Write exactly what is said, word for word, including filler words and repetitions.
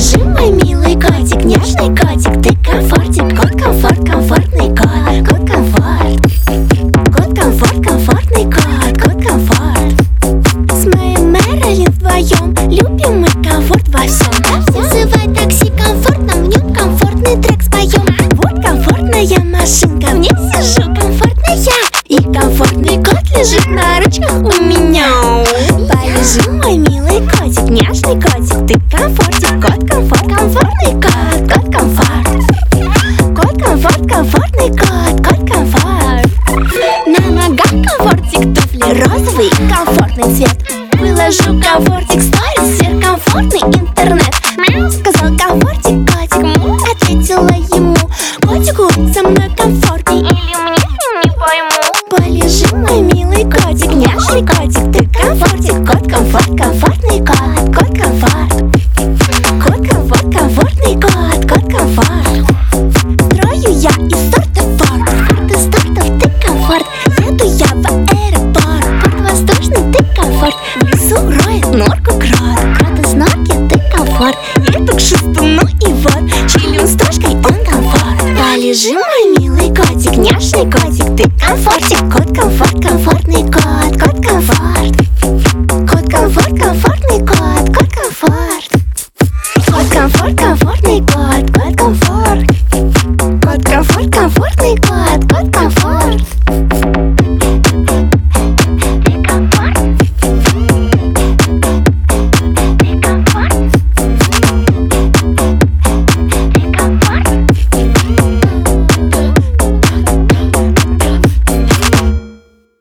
Полежи, мой милый котик, нежный котик, ты комфортик. Кот комфорт, комфортный кот, кот комфорт. Кот комфорт, комфортный кот, кот комфорт. С моей Мэрилин вдвоем любим мы комфорт во всем. Вызывай такси комфортно, в нем комфортный трек споем. Вот комфортная машинка, в ней сижу комфортная. И комфортный кот лежит на ручках у меня. Полежи, мой милый котик, нежный котик, ты комфортик. Кот комфорт, комфортный кот, кот комфорт. Кот комфорт, комфортный кот, кот комфорт. На ногах комфортик, туфли розовый, комфортный цвет. Выложу комфортик сторис, сверх комфортный интернет. Мяу, сказал комфортик, котик, му, ответила ему. Котику со мной комфортней или мне, не пойму. Полежи, мой милый котик, нежный котик, ты комфортик. Кот комфорт, комфортный кот, кот комфорт. Кот комфорт, комфортный кот, кот комфорт. Строю я из торта форт, форт из тортов, ты комфорт. Еду я в аэропорт, порт воздушный, ты комфорт. В лесу роет норку крот, крот из норки, ты комфорт. Еду к шесту, ну и вот, чилим с тушкой, он комфорт. Полежи, мой милый котик, нежный котик, ты комфортик. Кот комфорт, комфортный кот, кот комфорт.